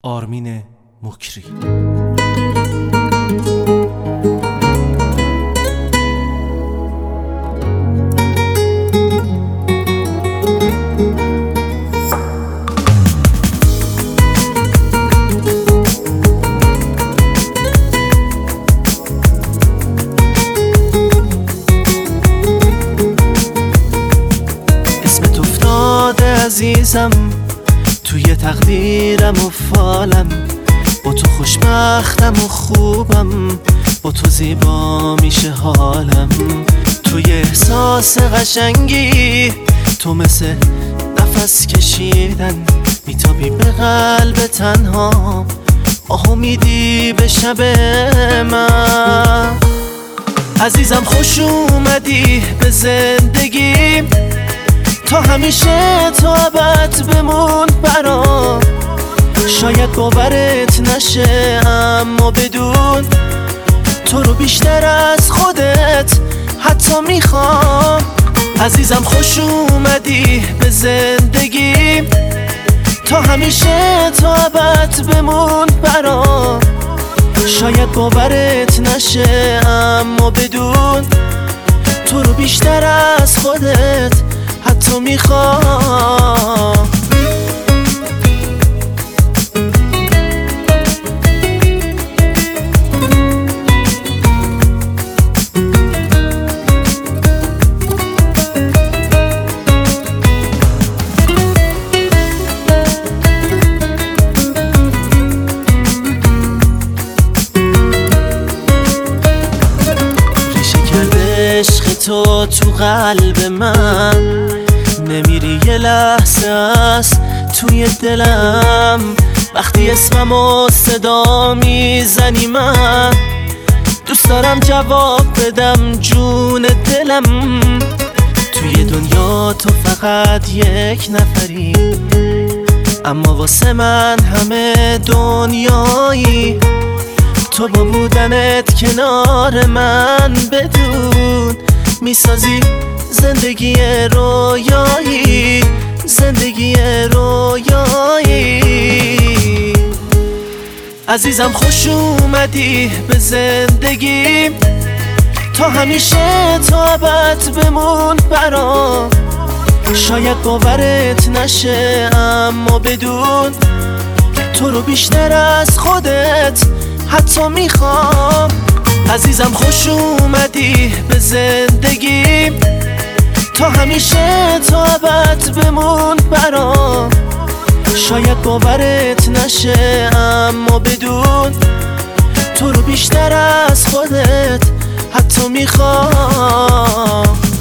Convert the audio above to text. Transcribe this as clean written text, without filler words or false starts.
آرمین مکری. اسمت افتاده عزیزم توی تقدیرم و فالم، با تو خوشبختم و خوبم، با تو زیبا میشه حالم. توی احساس قشنگی تو مثل نفس کشیدن، میتابی به قلب تنها، آهو میدی به شب من. عزیزم خوش اومدی به زندگیم، تا همیشه تا ابد بمون برام. شاید باورت نشه اما بدون تو رو بیشتر از خودت حتی میخوام. عزیزم خوش اومدی به زندگیم، تا همیشه تا ابد بمون برام. شاید باورت نشه اما بدون تو رو بیشتر از خودت حتی میخوام. ریشه کرده عشق تو قلب من، نمیری یه لحظه است توی دلم. وقتی اسممو صدا میزنی من دوست دارم جواب بدم جون دلم. توی دنیا تو فقط یک نفری، اما واسه من همه دنیایی. تو با بودنت کنار من بدون میسازی زندگی رویایی، زندگی رویایی. عزیزم خوش اومدی به زندگیم، تا همیشه تا ابد بمون برام. شاید باورت نشه اما بدون تو رو بیشتر از خودت حتی میخوام. عزیزم خوش اومدی به زندگیم، تا همیشه تا ابد بمون برام. شاید باورت نشه اما بدون تو رو بیشتر از خودت حتی میخوام.